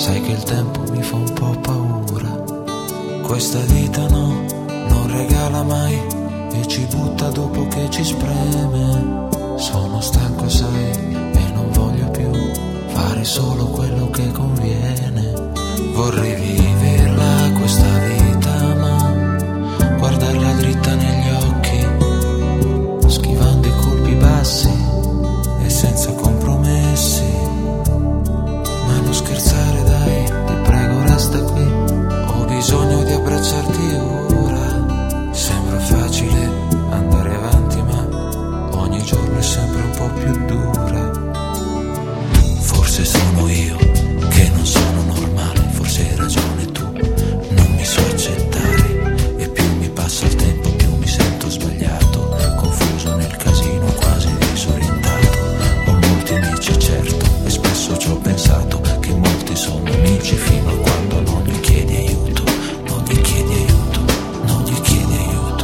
Sai che il tempo mi fa un po' paura. Questa vita no, non regala mai e ci butta dopo che ci spreme. Sono stanco sai e non voglio più fare solo quello che conviene. Vorrei viverla questa vita ma guardarla dritta negli occhi, schivando i colpi bassi e senza compromessi. Ma non scherzare dai, ti prego resta qui, ho bisogno di abbracciarti ora. Sembra facile andare avanti ma ogni giorno è sempre un po' più dura. Forse sono io che non sono normale, forse hai ragione tu, non mi so accettare. E più mi passa il tempo più mi sento sbagliato, confuso nel casino, quasi disorientato. Ho molti amici certo e spesso ci ho pensato che molti sono amici fino a quando non gli chiedi aiuto, non gli chiedi aiuto, non gli chiedi aiuto.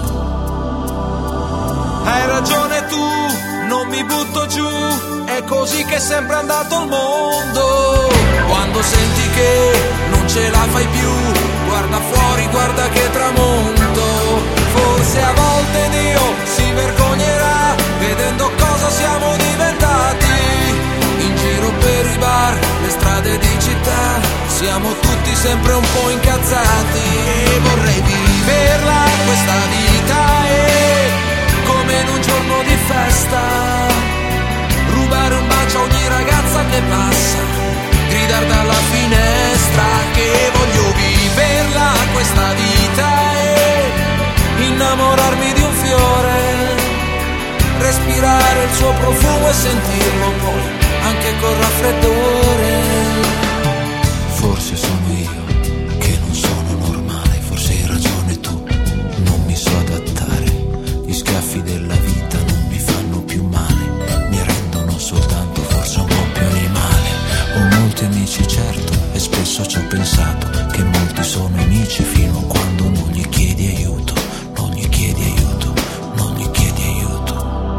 Hai ragione tu, non mi butto giù, è così che è sempre andato il mondo. Quando senti che non ce la fai più, guarda fuori, guarda che tramonto. Forse a volte Dio si vergognerà vedendo cosa siamo diventati. In giro per i bar, le strade di città, siamo tutti sempre un po' incazzati. E vorrei viverla questa vita e come in un giorno di festa, rubare un bacio a ogni ragazza che passa, gridare dalla finestra che voglio viverla questa vita e innamorarmi di un fiore, respirare il suo profumo e sentirlo poi anche col raffreddore. Forse sono io che non sono normale, forse hai ragione tu, non mi so adattare. Gli schiaffi della vita non mi fanno più male, mi rendono soltanto forse un po' più animale. Ho molti amici certo e spesso ci ho pensato che molti sono amici fino a quando non gli chiedi aiuto, non gli chiedi aiuto, non gli chiedi aiuto.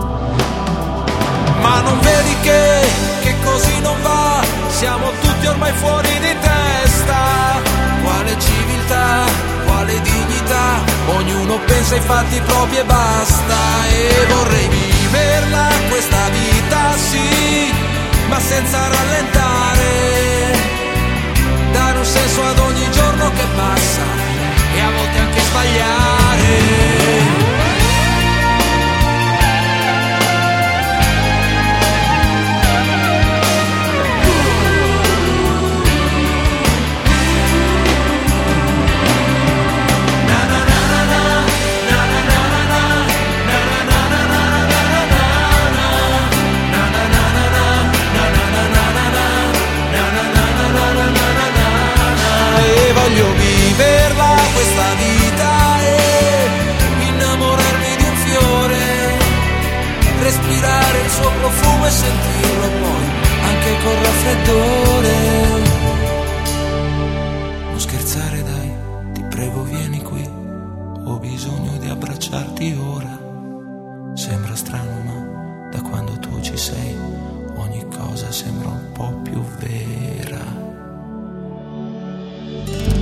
Ma non vedi che così non va, siamo tutti ormai fuori di testa. Quale civiltà, quale dignità, ognuno pensa ai fatti propri e basta. E vorrei viverla questa vita sì, ma senza rallentare, dare un senso ad ogni giorno che passa e a volte anche sbagliare. Voglio viverla questa vita e innamorarmi di un fiore, respirare il suo profumo e sentirlo poi anche col raffreddore. Non scherzare dai, ti prego vieni qui, ho bisogno di abbracciarti ora. Sembra strano ma da quando tu ci sei ogni cosa sembra un po' più vera.